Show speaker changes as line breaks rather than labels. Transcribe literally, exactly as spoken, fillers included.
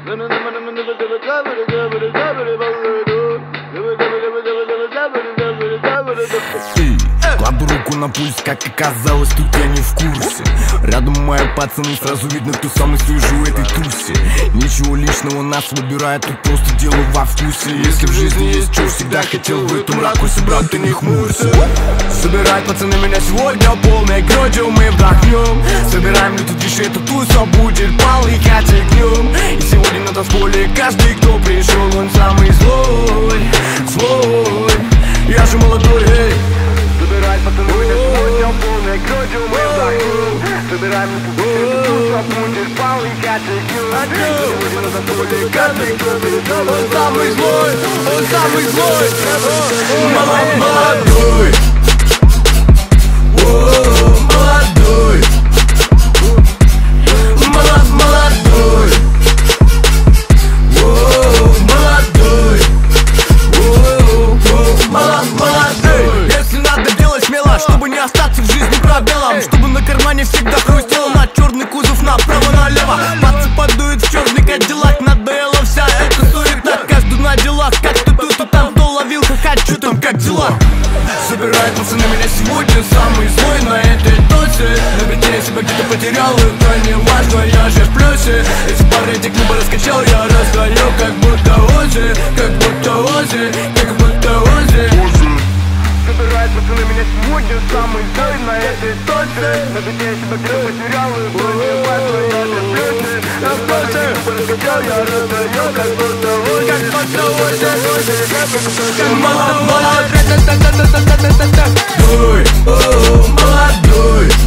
Кладу руку на пульс, как оказалось, тут я не в курсе. Рядом мои пацаны, сразу видно, кто самый свежий в этой тусе. Ничего личного, нас выбирает, тут просто дело во вкусе. Если в жизни есть чушь, всегда хотел в этом ракурсе, брат, ты не хмурься. Собирают пацаны меня сегодня полной грудью, мы вдохнем. Собираем лютую тише, эту туса будет полыхать огнем. И сегодня на танцполе каждый, кто пришел, он самый злой, злой. Я же молодой, эй.
Собирать пацаны меня сегодня полной грудью, мы вдохнем. Собираем эту туса будет полыхать огнем. Сегодня на танцполе каждый, кто пришел,
он самый злой, он самый злой. Молодой, о, молодой, молод, молодой, о, молодой, о, молод, молодой. Если надо делать смело, чтобы не остаться в жизни пробелом, чтобы на кармане всегда хрустело, на черный кузов направо-налево. Пацы подуют в черный кадиллак, надоела вся эта суета. Каждый на делах, как ты тут, и там кто ловил, хочу там, как дела. Собирают пацаны меня сегодня самый злой на этой тосе. На бите я себя где-то потерял, это не важно, я же в плюсе. Эти пары этих небо раскачал, я раздаю, как будто Ози, как будто Ози, как будто Ози.
Собирают пацаны меня сегодня самый злой на этой тосе. На бите я себя где-то потерял, это не важно, я же в плюсе. На плюсе небо раскачал, я раздаю, как будто Ози, как будто Ози, как
молодой, молодой, молодой.